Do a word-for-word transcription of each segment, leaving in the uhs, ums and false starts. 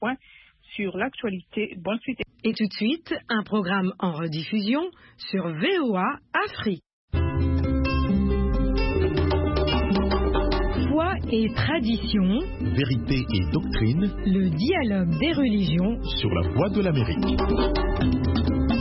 point sur l'actualité. Bonne suite. Et tout de suite, un programme en rediffusion sur V O A Afrique. Foi et tradition, vérité et doctrine, le dialogue des religions sur la voie de l'Amérique.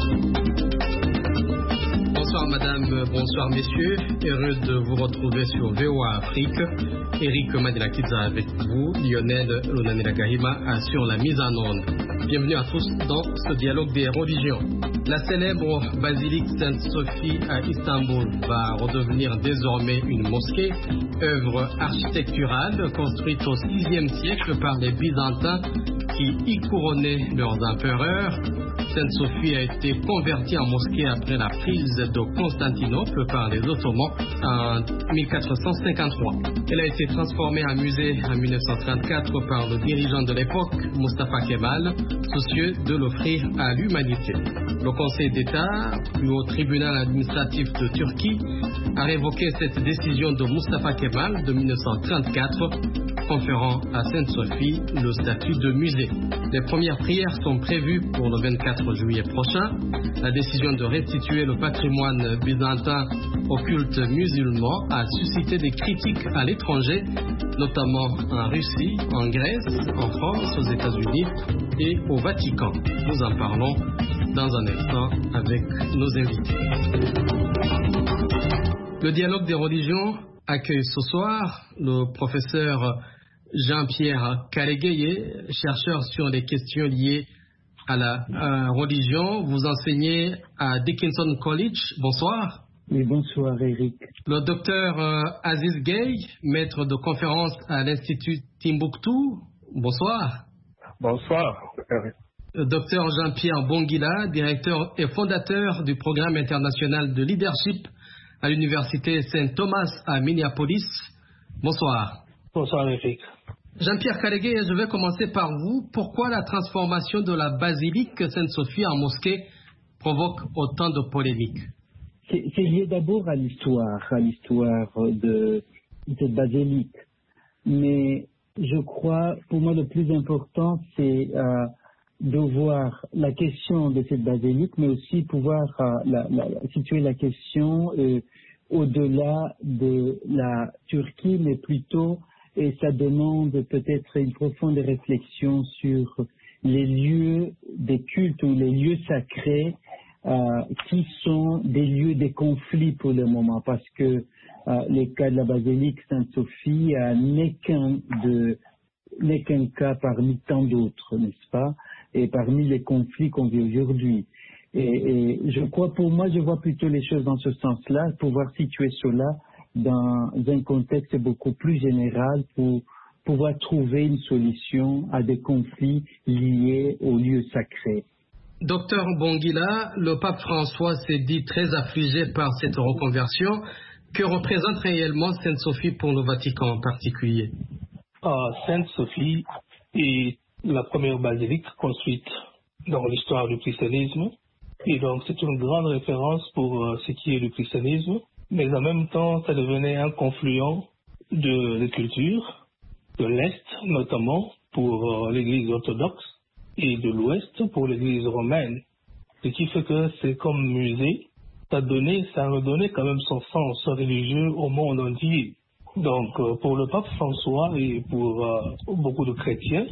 Bonsoir madame, bonsoir messieurs, heureux de vous retrouver sur V O A Afrique. Eric Madelakiza avec vous, Lionel Lonanela Kahima assure la mise en onde. Bienvenue à tous dans ce dialogue des religions. La célèbre basilique Sainte-Sophie à Istanbul va redevenir désormais une mosquée, œuvre architecturale construite au sixième siècle par les Byzantins qui y couronnaient leurs empereurs. Sainte-Sophie a été convertie en mosquée après la prise de Constantinople par les Ottomans en mille quatre cent cinquante-trois. Elle a été transformée en musée en mille neuf cent trente-quatre par le dirigeant de l'époque, Mustafa Kemal, soucieux de l'offrir à l'humanité. Le Conseil d'État, plus haut tribunal administratif de Turquie, a révoqué cette décision de Mustafa Kemal de mille neuf cent trente-quatre, conférant à Sainte-Sophie le statut de musée. Les premières prières sont prévues pour le vingt-quatre juillet prochain. La décision de restituer le patrimoine byzantin au culte musulman a suscité des critiques à l'étranger, notamment en Russie, en Grèce, en France, aux États-Unis et au Vatican. Nous en parlons dans un instant avec nos invités. Le dialogue des religions accueille ce soir le professeur Jean-Pierre Karegueye, chercheur sur les questions liées à la à religion. Vous enseignez à Dickinson College. Bonsoir. Oui, bonsoir Eric. Le docteur euh, Aziz Gueye, maître de conférence à l'Institut Timbuktu. Bonsoir. Bonsoir. Le docteur Jean-Pierre Bongila, directeur et fondateur du programme international de leadership à l'université Saint Thomas à Minneapolis. Bonsoir. Bonsoir Eric. Jean-Pierre Karegueye, je vais commencer par vous. Pourquoi la transformation de la basilique Sainte-Sophie en mosquée provoque autant de polémiques? C'est, c'est lié d'abord à l'histoire, à l'histoire de cette basilique. Mais je crois, pour moi, le plus important, c'est euh, de voir la question de cette basilique, mais aussi pouvoir euh, la, la, situer la question euh, au-delà de la Turquie, mais plutôt, et ça demande peut-être une profonde réflexion sur les lieux des cultes ou les lieux sacrés euh, qui sont des lieux de conflit pour le moment, parce que euh, le cas de la basilique Sainte-Sophie euh, n'est qu'un de n'est qu'un cas parmi tant d'autres, n'est-ce pas, et parmi les conflits qu'on vit aujourd'hui. Et, et je crois, pour moi, je vois plutôt les choses dans ce sens-là, pouvoir situer cela dans un contexte beaucoup plus général pour pouvoir trouver une solution à des conflits liés aux lieux sacrés. Docteur Bongila, le pape François s'est dit très affligé par cette reconversion. Que représente réellement Sainte-Sophie pour le Vatican en particulier? Ah, Sainte-Sophie est la première basilique construite dans l'histoire du christianisme. Et donc, c'est une grande référence pour euh, ce qui est du christianisme. Mais en même temps, ça devenait un confluent de, de cultures, de l'Est notamment pour euh, l'Église orthodoxe et de l'Ouest pour l'Église romaine. Ce qui fait que c'est comme musée, ça donnait, ça redonnait quand même son sens religieux au monde entier. Donc, euh, pour le pape François et pour euh, beaucoup de chrétiens,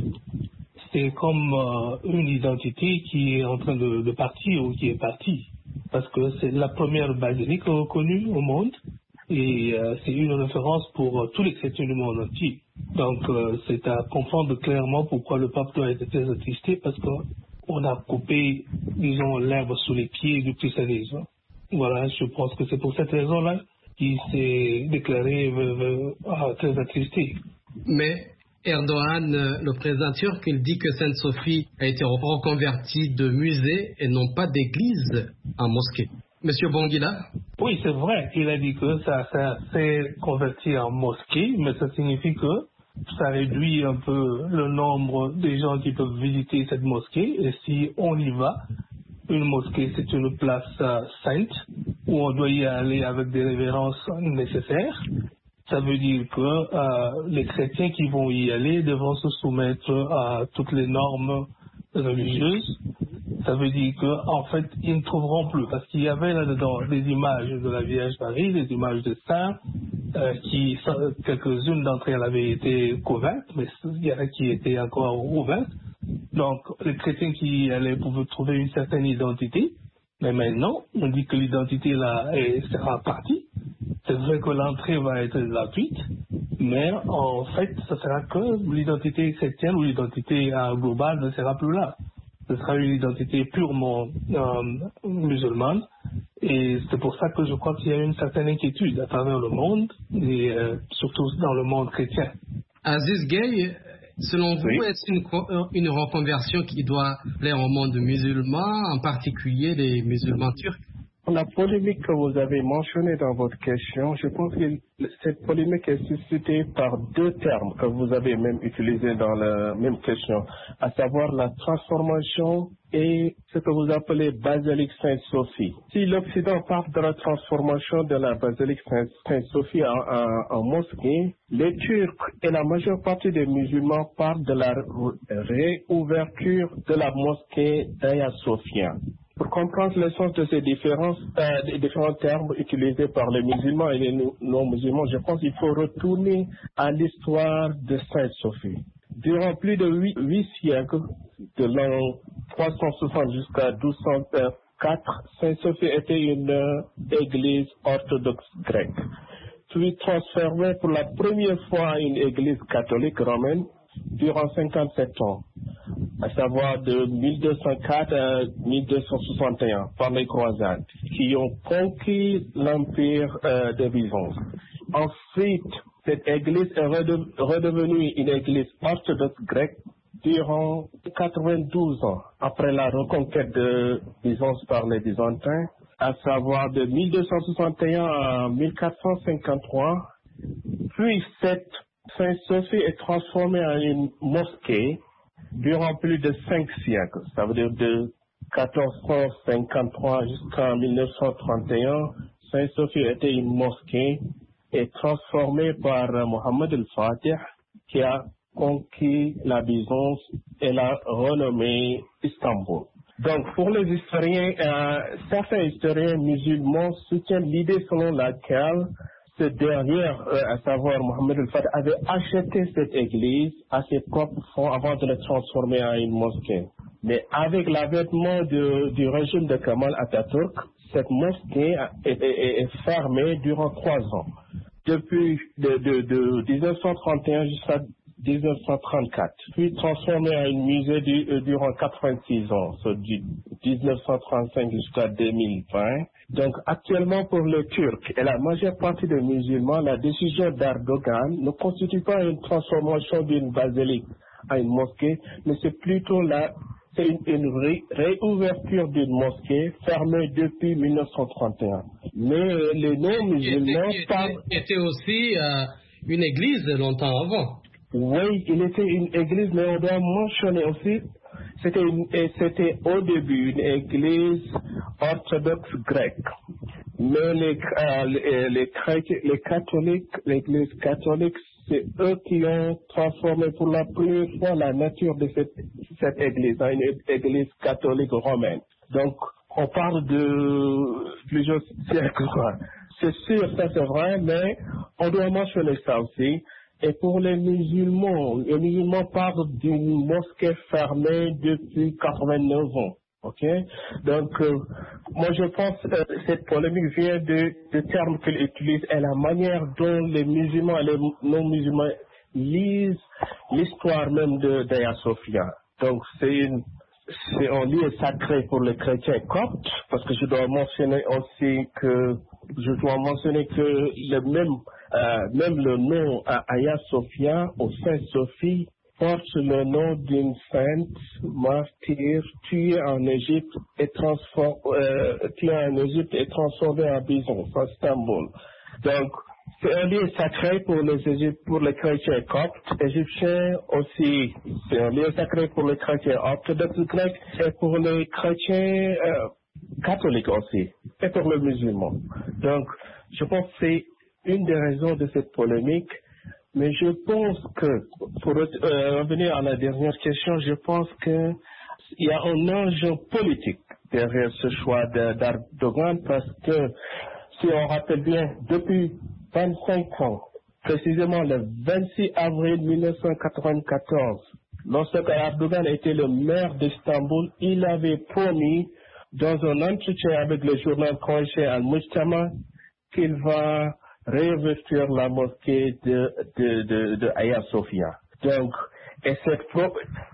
c'est comme euh, une identité qui est en train de, de partir ou qui est partie. Parce que c'est la première basilique reconnue au monde et euh, c'est une référence pour euh, tous les chrétiens du monde entier. Donc euh, c'est à comprendre clairement pourquoi le pape doit être très attristé, parce qu'on a coupé, disons, l'herbe sous les pieds du christianisme. Voilà, je pense que c'est pour cette raison-là qu'il s'est déclaré euh, euh, très attristé. Mais Erdogan, le président turc, il dit que Sainte-Sophie a été reconvertie de musée et non pas d'église en mosquée. Monsieur Bongila? Oui, c'est vrai. Il a dit que ça, ça s'est converti en mosquée, mais ça signifie que ça réduit un peu le nombre des gens qui peuvent visiter cette mosquée. Et si on y va, une mosquée, c'est une place euh, sainte où on doit y aller avec des révérences nécessaires. Ça veut dire que euh, les chrétiens qui vont y aller devront se soumettre à toutes les normes religieuses. Ça veut dire qu'en fait, ils ne trouveront plus, parce qu'il y avait là-dedans des images de la Vierge Marie, des images de saints, euh, qui, quelques-unes d'entre elles avaient été couvertes, mais il y en a qui étaient encore ouvertes. Donc, les chrétiens qui y allaient pouvaient trouver une certaine identité, mais maintenant, on dit que l'identité là est, sera partie. C'est vrai que l'entrée va être gratuite, mais en fait, ce sera que l'identité chrétienne ou l'identité euh, globale ne sera plus là. Ce sera une identité purement euh, musulmane, et c'est pour ça que je crois qu'il y a une certaine inquiétude à travers le monde, et euh, surtout dans le monde chrétien. Aziz Gueye, selon vous, oui. Est-ce une, une reconversion qui doit plaire au monde musulman, en particulier les musulmans turcs? La polémique que vous avez mentionnée dans votre question, je pense que cette polémique est suscitée par deux termes que vous avez même utilisés dans la même question, à savoir la transformation et ce que vous appelez basilique Sainte-Sophie. Si l'Occident parle de la transformation de la basilique Sainte-Sophie en, en, en mosquée, les Turcs et la majeure partie des musulmans parlent de la réouverture de la mosquée d'Hagia Sophia. Pour comprendre le sens de ces différences, euh, des différents termes utilisés par les musulmans et les non-musulmans, je pense qu'il faut retourner à l'histoire de Sainte-Sophie. Durant plus de huit, huit siècles, de l'an trois cent soixante jusqu'à douze cent quatre, Sainte-Sophie était une euh, église orthodoxe grecque, puis transformée pour la première fois à une église catholique romaine durant cinquante-sept ans, à savoir de mille deux cent quatre à mille deux cent soixante et un, par les croisades, qui ont conquis l'empire euh, de Byzance. Ensuite, cette église est redev- redevenue une église orthodoxe grecque durant quatre-vingt-douze ans, après la reconquête de Byzance par les Byzantins, à savoir de mille deux cent soixante et un à mille quatre cent cinquante-trois. Puis cette Sainte-Sophie est transformée en une mosquée durant plus de cinq siècles. Ça veut dire de quatorze cent cinquante-trois jusqu'en mille neuf cent trente et un, Sainte-Sophie était une mosquée et transformée par Mohammed al-Fatih, qui a conquis la Byzance et l'a renommée Istanbul. Donc, pour les historiens, euh, certains historiens musulmans soutiennent l'idée selon laquelle ce dernier, euh, à savoir Mohammed al-Fatih, avait acheté cette église à ses propres fonds avant de la transformer en une mosquée. Mais avec l'avènement de, du régime de Kemal Atatürk, cette mosquée est, est, est fermée durant trois ans. Depuis de, de, de dix-neuf cent trente et un jusqu'à dix-neuf cent trente-quatre, puis transformée en un musée du, euh, durant quatre-vingt-six ans, so, du dix-neuf cent trente-cinq jusqu'à deux mille vingt. Donc actuellement pour les Turcs et la majeure partie des musulmans, la décision d'Erdogan ne constitue pas une transformation d'une basilique à une mosquée, mais c'est plutôt la, c'est une, une ré, réouverture d'une mosquée fermée depuis mille neuf cent trente et un. Mais euh, les non-musulmans qui était, parlent... qui était aussi euh, une église longtemps avant. Oui, il était une église, mais on doit mentionner aussi, c'était, une, c'était au début une église orthodoxe grecque. Mais les, euh, les, les, chrétiens, les catholiques, l'église catholique, c'est eux qui ont transformé pour la première fois la nature de cette, cette église en une église catholique romaine. Donc, on parle de plusieurs siècles, quoi. C'est sûr, ça c'est vrai, mais on doit mentionner ça aussi. Et pour les musulmans, les musulmans parlent d'une mosquée fermée depuis quatre-vingt-neuf ans. Ok? Donc, euh, moi je pense que euh, cette polémique vient de, de termes qu'ils utilisent et la manière dont les musulmans et les non-musulmans lisent l'histoire même de d'Hagia Sophia. Donc, c'est une c'est un lieu sacré pour les chrétiens coptes, parce que je dois mentionner aussi que je dois mentionner que le même euh, même le nom à Hagia Sophia ou Sainte-Sophie porte le nom d'une sainte martyre tuée en Égypte et transformée euh, tuée en Égypte et transformée en Byzance, à Istanbul. Donc c'est un lieu sacré pour les Égyptes, pour les chrétiens coptes égyptiens aussi. C'est un lieu sacré pour les chrétiens orthodoxes grecs et pour les chrétiens euh, catholiques aussi, et pour les musulmans. Donc, je pense que c'est une des raisons de cette polémique, mais je pense que, pour euh, revenir à la dernière question, je pense qu'il y a un enjeu politique derrière ce choix d'Erdogan, parce que, si on rappelle bien, depuis vingt-cinq ans, précisément le vingt-six avril mille neuf cent quatre-vingt-quatorze, lorsque Erdogan était le maire d'Istanbul, il avait promis dans un entretien avec le journal croatien Al-Mujtama qu'il va réinvestir la mosquée de, de, de, de Hagia Sophia. Donc, et cette, pro,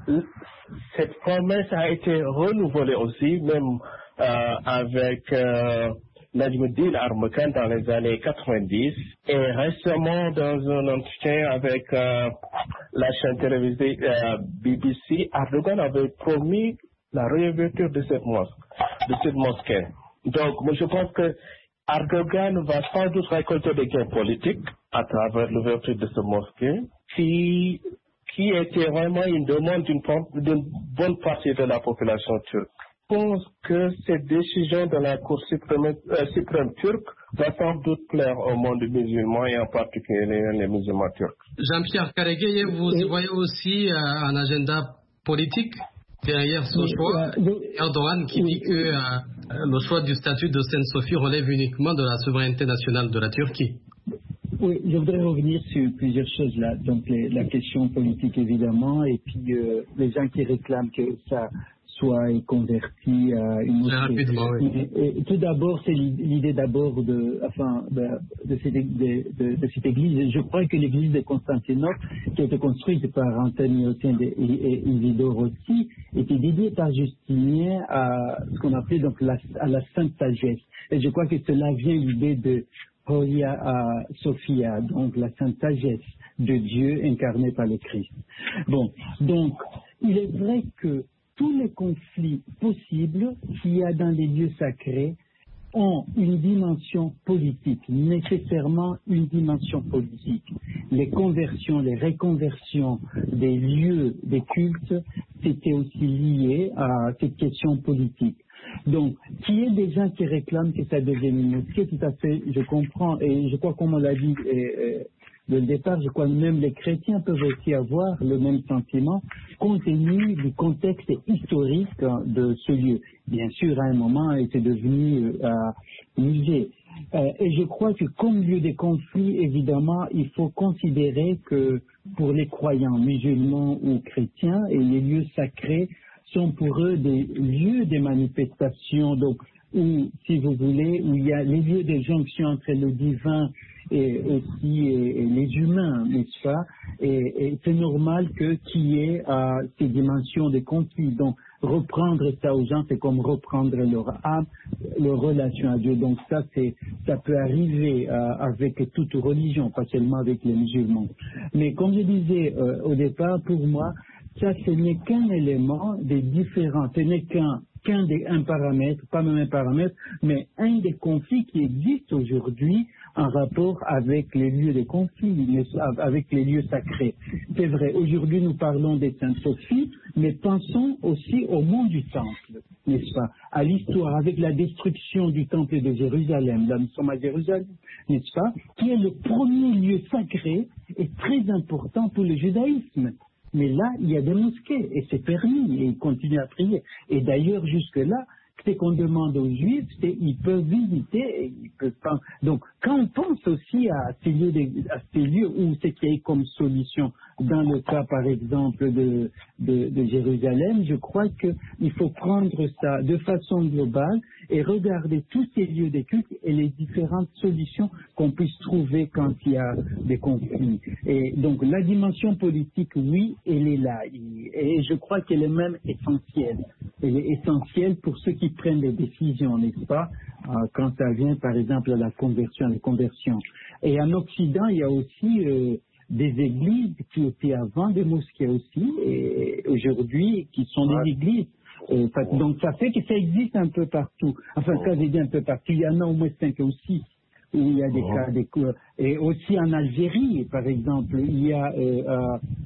cette promesse a été renouvelée aussi, même euh, avec euh, Najmuddin Armakan dans les années quatre-vingt-dix, et récemment dans un entretien avec euh, la chaîne télévisée euh, B B C, Erdogan avait promis la réouverture de cette mosquée. De cette mosquée. Donc, moi, je pense que Erdogan va sans doute récolter des gains politiques à travers l'ouverture de cette mosquée, qui, qui était vraiment une demande d'une, d'une bonne partie de la population turque. Je pense que cette décision de la Cour suprême, euh, suprême turque va sans doute plaire au monde musulman et en particulier les musulmans turcs. Jean-Pierre Karegueye, vous et... voyez aussi euh, un agenda politique derrière ce oui, choix, euh, Erdogan qui oui, dit que euh, le choix du statut de Sainte-Sophie relève uniquement de la souveraineté nationale de la Turquie. Oui, je voudrais revenir sur plusieurs choses là. Donc les, la question politique évidemment, et puis euh, les gens qui réclament que ça soit converti à une mosquée. Rapidement, oui. Et, et, tout d'abord, c'est l'idée d'abord de, enfin, de, de, cette, de, de, de cette église. Je crois que l'église de Constantinople, qui a été construite par Antoniotien et Isidore aussi, était dédiée par Justinien à ce qu'on appelait donc la, à la Sainte Sagesse. Et je crois que cela vient l'idée de Hagia Sophia, donc la Sainte Sagesse de Dieu incarnée par le Christ. Bon, donc, il est vrai que tous les conflits possibles qu'il y a dans les lieux sacrés ont une dimension politique, nécessairement une dimension politique. Les conversions, les réconversions des lieux, des cultes, c'était aussi lié à cette question politique. Donc, qu'il y ait des gens qui réclament que ça devienne une mosquée, tout à fait, je comprends, et je crois, comme on l'a dit euh, dès le départ, je crois que même les chrétiens peuvent aussi avoir le même sentiment, compte tenu du contexte historique de ce lieu. Bien sûr, à un moment, il était devenu euh, musée. Euh, et je crois que comme lieu des conflits, évidemment, il faut considérer que pour les croyants musulmans ou chrétiens, et les lieux sacrés sont pour eux des lieux de manifestation, donc où, si vous voulez, où il y a les lieux de jonction entre le divin et aussi et, et les humains, n'est-ce pas? Et, et c'est normal que qu'il y ait euh, ces dimensions de conflit. Donc, reprendre ça aux gens, c'est comme reprendre leur âme, leur relation à Dieu. Donc ça, c'est, ça peut arriver euh, avec toute religion, pas seulement avec les musulmans. Mais comme je disais euh, au départ, pour moi, ça, ce n'est qu'un élément des différents, ce n'est qu'un qu'un des un paramètre, pas même un paramètre, mais un des conflits qui existent aujourd'hui en rapport avec les lieux de conflit, avec les lieux sacrés. C'est vrai, aujourd'hui nous parlons des Sainte-Sophie, mais pensons aussi au mont du Temple, n'est-ce pas? À l'histoire, avec la destruction du Temple de Jérusalem, là nous sommes à Jérusalem, n'est-ce pas? Qui est le premier lieu sacré et très important pour le judaïsme. Mais là, il y a des mosquées, et c'est permis, et ils continuent à prier. Et d'ailleurs, jusque-là, ce qu'on demande aux Juifs, c'est qu'ils peuvent visiter, et ils peuvent pas. Donc, quand on pense aussi à ces lieux, de, à ces lieux où c'est qu'il y a comme solution, dans le cas, par exemple, de, de, de Jérusalem, je crois qu'il faut prendre ça de façon globale et regarder tous ces lieux de culte et les différentes solutions qu'on puisse trouver quand il y a des conflits. Et donc, la dimension politique, oui, elle est là. Et je crois qu'elle est même essentielle. Elle est essentielle pour ceux qui prennent des décisions, n'est-ce pas, quand ça vient, par exemple, à la conversion, à la conversion. Et en Occident, il y a aussi euh, des églises qui étaient avant des mosquées aussi, et aujourd'hui, qui sont des églises. Euh, donc, ça fait que ça existe un peu partout. Enfin, ça veut dire un peu partout. Il y en a au moins cinq ou six où il y a des cas, des cours. Et aussi en Algérie, par exemple, il y a euh, euh,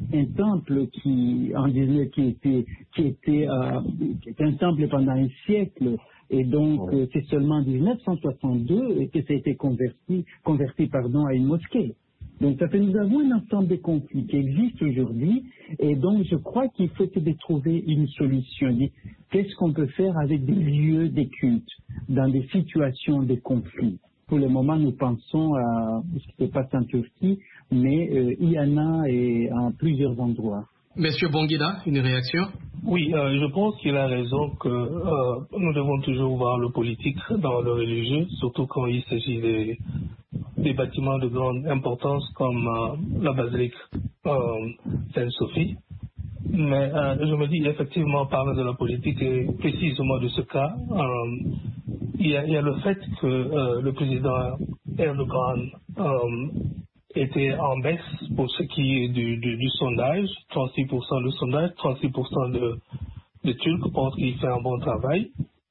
un temple qui, en disait, qui était, qui était, euh, qui était un temple pendant un siècle. Et donc, euh, c'est seulement en dix-neuf cent soixante-deux que ça a été converti, converti pardon, à une mosquée. Donc, ça fait nous avons un ensemble de conflits qui existent aujourd'hui, et donc je crois qu'il faut essayer de trouver une solution. Qu'est-ce qu'on peut faire avec des lieux des cultes dans des situations de conflit? Pour le moment, nous pensons à ce qui se passe en Turquie, mais euh, il y en a et en plusieurs endroits. Monsieur Bonguida, une réaction? Oui, euh, je pense qu'il a raison que euh, nous devons toujours voir le politique dans le religieux, surtout quand il s'agit des, des bâtiments de grande importance comme euh, la basilique euh, Sainte-Sophie. Mais euh, je me dis effectivement, parler de la politique et précisément de ce cas, euh, il, y a, il y a le fait que euh, le président Erdogan euh, était en baisse pour ce qui est du, du, du sondage, trente-six pour cent de sondage, trente-six pour cent de, de Turcs pensent qu'il fait un bon travail.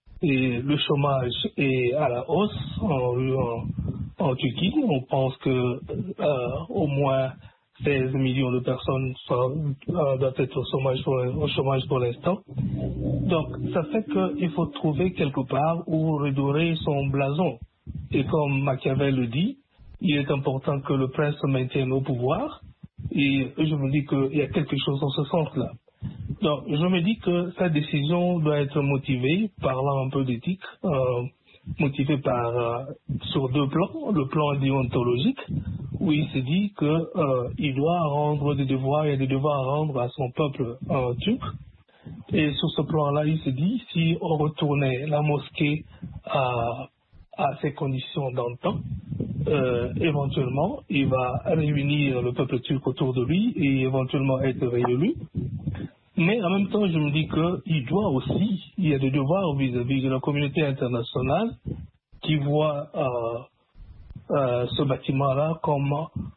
Et le chômage est à la hausse en, en, en Turquie. On pense que euh, au moins seize millions de personnes sont, euh, doivent être au chômage pour, au chômage pour l'instant. Donc, ça fait qu'il faut trouver quelque part où redorer son blason. Et comme Machiavel le dit, il est important que le prince se maintienne au pouvoir. Et je me dis qu'il y a quelque chose dans ce sens-là. Donc, je me dis que sa décision doit être motivée, parlant un peu d'éthique, euh, motivée par, euh, sur deux plans. Le plan déontologique, où il se dit qu'il euh, doit rendre des devoirs, il y a des devoirs à rendre à son peuple euh, turc. Et sur ce plan-là, il se dit, si on retournait la mosquée à, à ses conditions d'antan, euh, éventuellement, il va réunir le peuple turc autour de lui et éventuellement être réélu. Mais en même temps, je me dis qu'il doit aussi, il y a des devoirs vis-à-vis de la communauté internationale qui voit euh, euh, ce bâtiment-là comme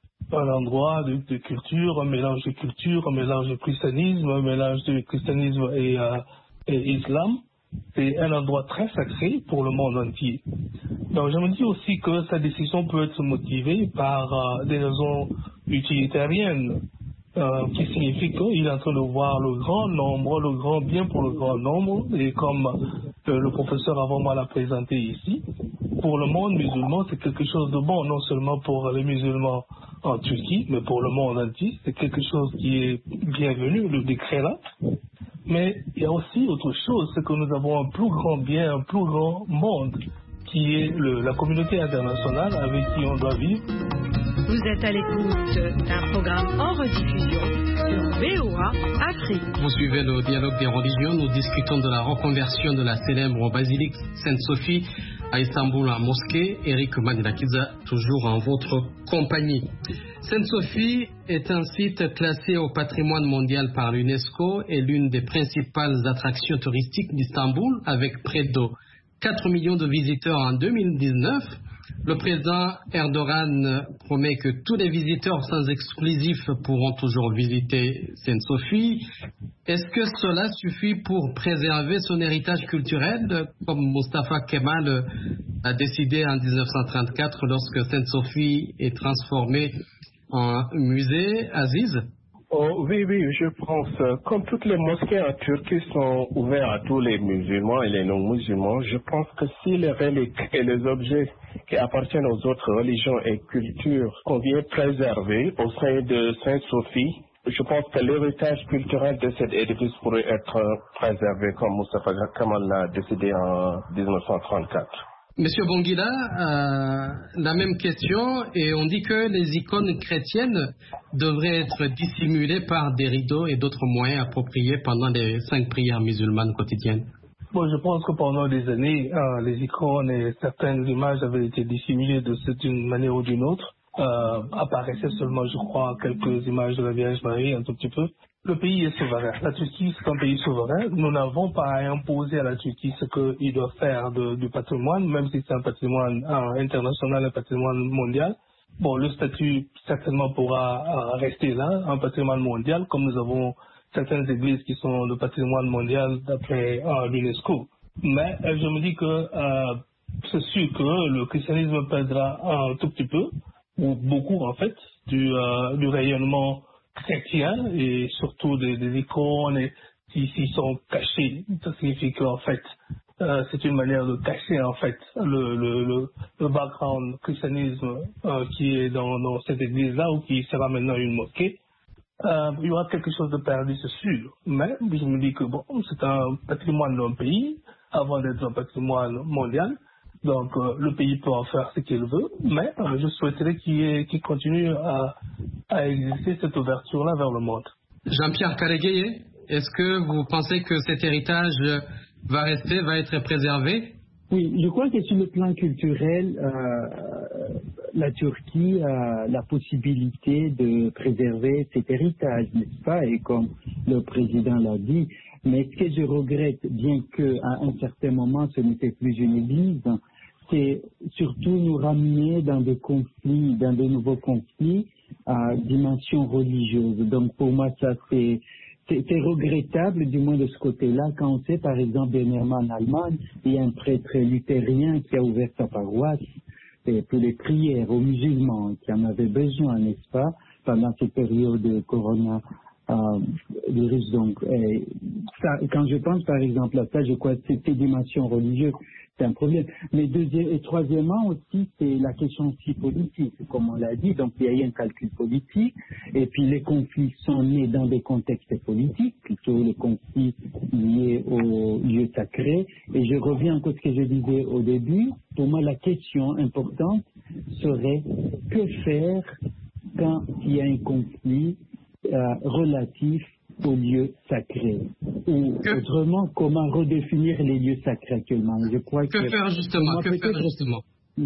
un endroit de, de culture, un mélange de culture, un mélange de christianisme, un mélange de christianisme et, euh, et islam. C'est un endroit très sacré pour le monde entier. Donc je me dis aussi que sa décision peut être motivée par euh, des raisons utilitariennes, euh, qui signifie qu'il est en train de voir le grand nombre, le grand bien pour le grand nombre, et comme euh, le professeur avant moi l'a présenté ici, pour le monde musulman, c'est quelque chose de bon, non seulement pour les musulmans en Turquie, mais pour le monde entier, c'est quelque chose qui est bienvenu, le décret là. Mais il y a aussi autre chose, c'est que nous avons un plus grand bien, un plus grand monde, qui est le, la communauté internationale avec qui on doit vivre. Vous êtes à l'écoute d'un programme en rediffusion sur V O A Afrique. Vous suivez le dialogue des religions. Nous discutons de la reconversion de la célèbre basilique Sainte-Sophie à Istanbul en mosquée. Eric Madelakiza, toujours en votre compagnie. Sainte-Sophie est un site classé au patrimoine mondial par l'UNESCO et l'une des principales attractions touristiques d'Istanbul, avec près de quatre millions de visiteurs en deux mille dix-neuf. Le président Erdogan promet que tous les visiteurs sans exclusif pourront toujours visiter Sainte-Sophie. Est-ce que cela suffit pour préserver son héritage culturel, comme Mustafa Kemal a décidé en dix-neuf cent trente-quatre lorsque Sainte-Sophie est transformée en musée, Aziz? Oh, oui, oui, je pense. Comme toutes les mosquées en Turquie sont ouvertes à tous les musulmans et les non-musulmans, je pense que si les reliques et les objets qui appartiennent aux autres religions et cultures qu'on vient préserver au sein de Sainte-Sophie, je pense que l'héritage culturel de cet édifice pourrait être préservé comme Mustafa Kemal l'a décidé en dix-neuf cent trente-quatre. Monsieur Bonguida, euh, la même question, et on dit que les icônes chrétiennes devraient être dissimulées par des rideaux et d'autres moyens appropriés pendant les cinq prières musulmanes quotidiennes. Bon, je pense que pendant des années, euh, les icônes et certaines images avaient été dissimulées de cette d'une manière ou d'une autre. Euh, apparaissaient seulement, je crois, quelques images de la Vierge Marie, un tout petit peu. Le pays est souverain. La Turquie, c'est un pays souverain. Nous n'avons pas à imposer à la Turquie ce qu'il doit faire de, du patrimoine, même si c'est un patrimoine euh, international, un patrimoine mondial. Bon, le statut certainement pourra euh, rester là, un patrimoine mondial, comme nous avons certaines églises qui sont le patrimoine mondial d'après euh, l'UNESCO. Mais euh, je me dis que euh, c'est sûr que le christianisme perdra un tout petit peu, ou beaucoup en fait, du, euh, du rayonnement chrétiens et surtout des, des icônes et, qui, qui sont cachées. Ça signifie qu'en fait, euh, c'est une manière de cacher en fait le, le, le, le background christianisme euh, qui est dans, dans cette église-là ou qui sera maintenant une mosquée. Euh, il y aura quelque chose de perdu, c'est sûr. Mais je me dis que bon, c'est un patrimoine d'un pays avant d'être un patrimoine mondial. Donc euh, le pays peut en faire ce qu'il veut, mais euh, je souhaiterais qu'il, ait, qu'il continue à, à exister cette ouverture-là vers le monde. Jean-Pierre Karegueye, est-ce que vous pensez que cet héritage va rester, va être préservé? Oui, je crois que sur le plan culturel, euh, la Turquie a la possibilité de préserver cet héritage, n'est-ce pas? Et comme le président l'a dit, mais ce que je regrette, bien qu'à un certain moment ce n'était plus une église, c'est surtout nous ramener dans des conflits, dans de nouveaux conflits à dimension religieuse. Donc pour moi, ça c'est... C'est regrettable, du moins de ce côté-là, quand on sait, par exemple, dernièrement en Allemagne, il y a un prêtre luthérien qui a ouvert sa paroisse pour les prières aux musulmans qui en avaient besoin, n'est-ce pas, pendant cette période de corona. Euh, virus, donc, et ça, quand je pense par exemple à ça, je crois que ces dimensions religieuses, c'est un problème. Mais deuxième, et troisièmement aussi, c'est la question aussi politique, comme on l'a dit. Donc, il y a eu un calcul politique, et puis les conflits sont nés dans des contextes politiques, plutôt les conflits liés aux lieux sacrés. Et je reviens encore à ce que je disais au début. Pour moi, la question importante serait que faire quand il y a un conflit Euh, relatif aux lieux sacrés. Ou que, autrement, comment redéfinir les lieux sacrés actuellement. Je crois que, que faire justement moi, Que faire justement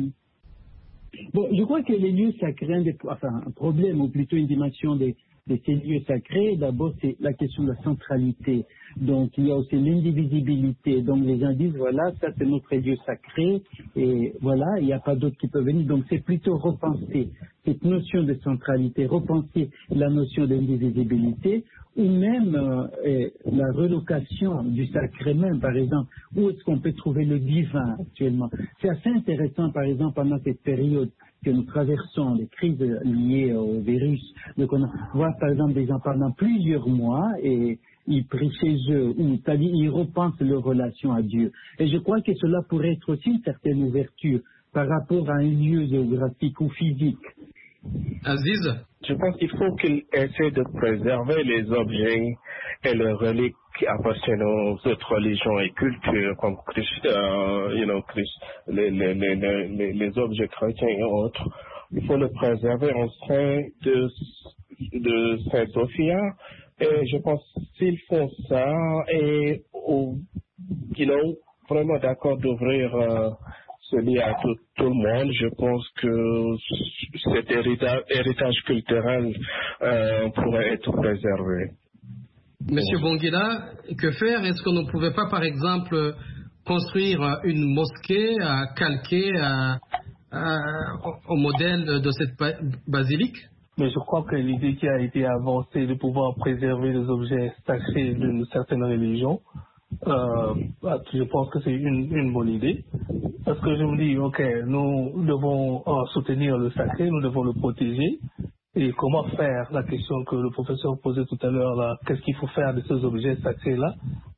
Bon, je crois que les lieux sacrés, enfin, un problème, ou plutôt une dimension de, de ces lieux sacrés, d'abord, c'est la question de la centralité. Donc, il y a aussi l'indivisibilité. Donc, les gens disent, voilà, ça, c'est notre lieu sacré, et voilà, il n'y a pas d'autres qui peuvent venir. Donc, c'est plutôt repenser cette notion de centralité, repenser la notion d'indivisibilité, ou même euh, la relocation du sacré même, par exemple. Où est-ce qu'on peut trouver le divin actuellement? C'est assez intéressant, par exemple, pendant cette période que nous traversons, les crises liées au virus. Donc, on voit, par exemple, des gens pendant plusieurs mois et ils prient chez eux, ou c'est-à-dire ils repensent leur relation à Dieu. Et je crois que cela pourrait être aussi une certaine ouverture par rapport à un lieu géographique ou physique. Aziz? Je pense qu'il faut qu'il essaie de préserver les objets et les reliques qui appartiennent aux autres religions et cultures, comme Christ, euh, you know, Christ, les, les, les, les, les objets chrétiens et autres. Il faut le préserver en sein de, de Saint-Sophia. Et je pense s'ils font ça, et au, you know, vraiment d'accord d'ouvrir euh, celui à tout, tout le monde, je pense que cet héritage, héritage culturel euh, pourrait être préservé. Monsieur Bonguila, que faire? Est-ce qu'on ne pouvait pas, par exemple, construire une mosquée à calquer à, à, au modèle de cette basilique? Mais je crois que l'idée qui a été avancée de pouvoir préserver les objets sacrés d'une certaine religion, euh, je pense que c'est une, une bonne idée. Parce que je me dis, ok, nous devons euh, soutenir le sacré, nous devons le protéger. Et comment faire, la question que le professeur posait tout à l'heure, là, qu'est-ce qu'il faut faire de ces objets sacrés-là?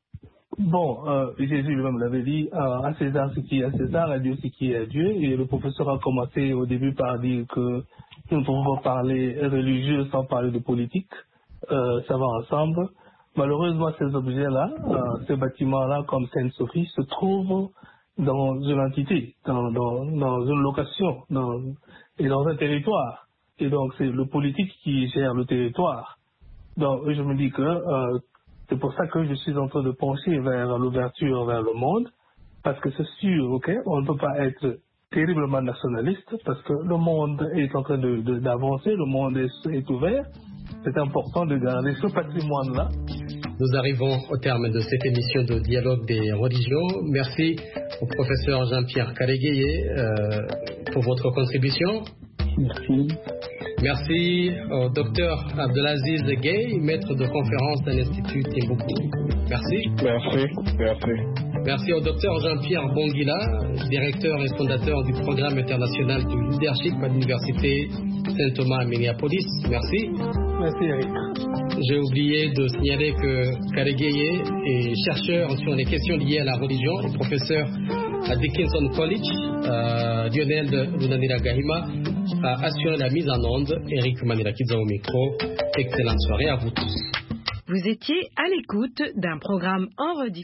Bon, euh, Jésus lui-même l'avait dit, euh, à César ce qui est à César, à Dieu ce qui est à Dieu. Et le professeur a commencé au début par dire que nous ne pouvons pas parler religieux sans parler de politique. Euh, ça va ensemble. Malheureusement, ces objets-là, euh, ces bâtiments-là, comme Sainte-Sophie, se trouvent dans une entité, dans, dans, dans une location, dans, et dans un territoire. Et donc, c'est le politique qui gère le territoire. Donc, je me dis que euh, c'est pour ça que je suis en train de pencher vers l'ouverture vers le monde, parce que c'est sûr, ok, on ne peut pas être terriblement nationaliste, parce que le monde est en train de, de, d'avancer, le monde est, est ouvert. C'est important de garder ce patrimoine-là. Nous arrivons au terme de cette émission de Dialogue des religions. Merci au professeur Jean-Pierre Karegueye euh, pour votre contribution. Merci. Merci au docteur Abdelaziz Gueye, maître de conférence à l'Institut Timbuktu. Merci. Merci. Merci. Merci au docteur Jean-Pierre Bonguila, directeur et fondateur du programme international du leadership à l'Université Saint-Thomas à Minneapolis. Merci. Merci Eric. J'ai oublié de signaler que Karegeye est chercheur sur les questions liées à la religion et professeur à Dickinson College. Euh, Lionel Lunanira Gahima a assuré la mise en onde. Eric Manirakiza au micro. Excellente soirée à vous tous. Vous étiez à l'écoute d'un programme en rediffusion.